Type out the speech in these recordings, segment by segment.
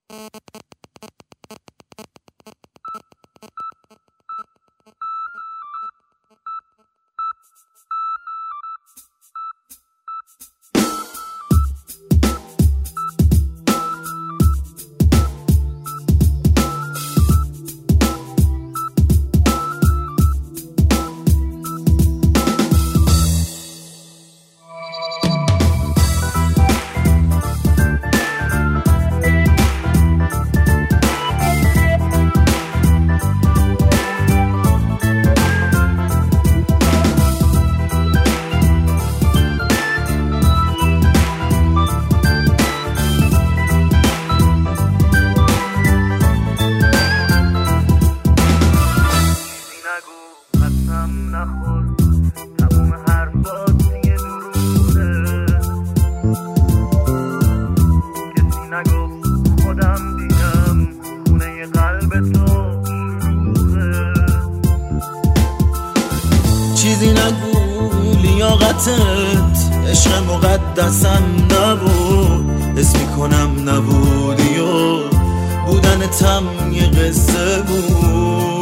چیزی نگو لیاقتت عشق مقدسم نبود، حس میکنم نبودی و بودنتم یه قصه بود.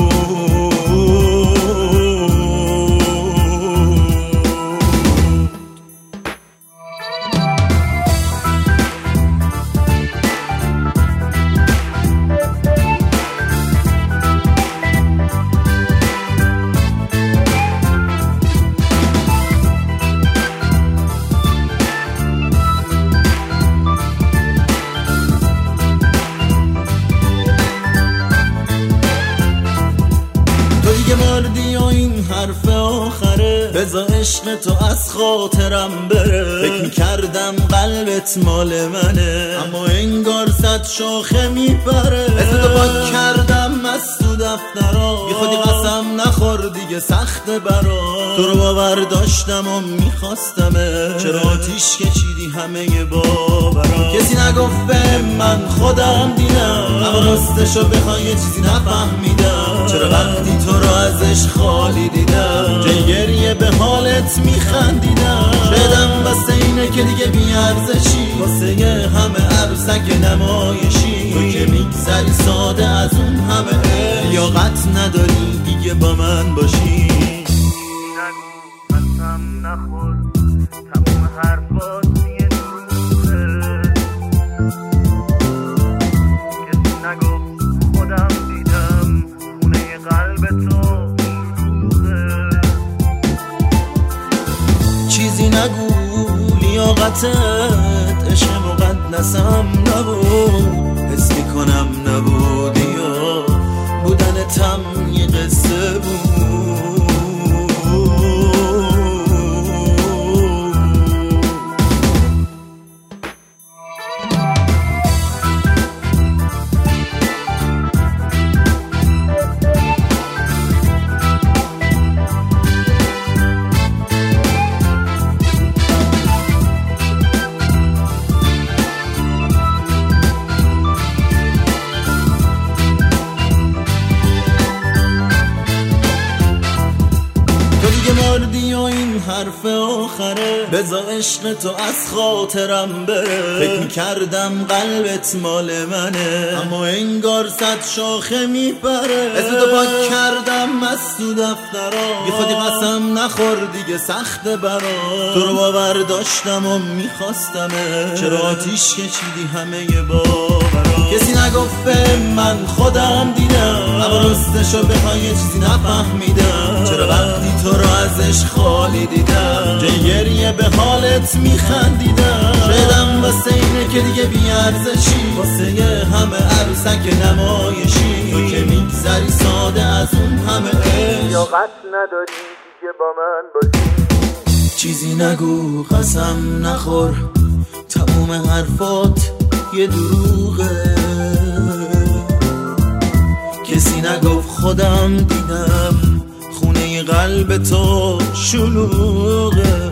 مردی و این حرف آخره، بذار عشق تو از خاطرم بره. فکر میکردم قلبت مال منه، اما انگار صد شاخه میپره. اسم تو پاک کردم از تو دفترا، بی خودی قسم نخور دیگه سخته برا. تو رو باور داشتم و میخواستمه، چرا آتیش کشیدی همه باورا. کسی نگفت به من خودم دیدم، اما راستشو بخوای یه چیزی نفهمیدم. چرا وقتی تو رو ازش خالی دیدم، جای گریه به حالت میخندیدم. شدم بسته اینه که دیگه بیارزشی، واسه یه همه عروسک نمایشی. تو که میگذری ساده از اون همه، لیاقت نداری دیگه با من باشی. نگو قسم نخور، تموم حرفات یه دروغه. کسی نگفت خودم دیدم، خونه قلب تو شلوغه. چیزی نگو لیاقتت عشق مقدسم نبود، حس میکنم نبودی و بودنتم یه قصه بود. مردی و این حرف آخره، بذار عشق تو از خاطرم بره. فکر میکردم قلبت مال منه، اما انگار صد شاخه میپره. اسم تو پاک کردم از تو دفترا، بی خودی قسم نخور دیگه سخته برا. تو رو باور داشتم و میخواستمه، چرا آتیش کشیدی همه باورا. کسی نگفت به من خودم دیدم، اما راستشو بخوای یه چیزی نفهمیدم. چرا وقتی تو رو ازش خالی دیدم، جای گریه به حالت میخندیدم. شدم واسه اینه که دیگه بیارزشی، واسه یه همه عروسک نمایشی. تو که میگذری ساده از اون همه عشق، لیاقت نداری دیگه با من باشی. چیزی نگو قسم نخور، تموم حرفات یه دروغه. کسی نگفت خودم دیدم، خونه قلب تو شلوغه.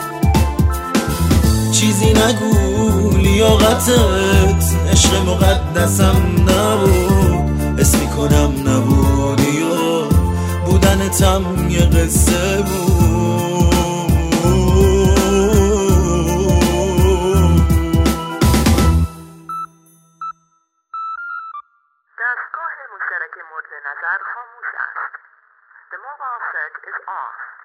چیزی نگو لیاقتت عشق مقدسم نبود، حس میکنم نبودی و بودنتم یه قصه بود. نظر خاموش است. The mobile set is off.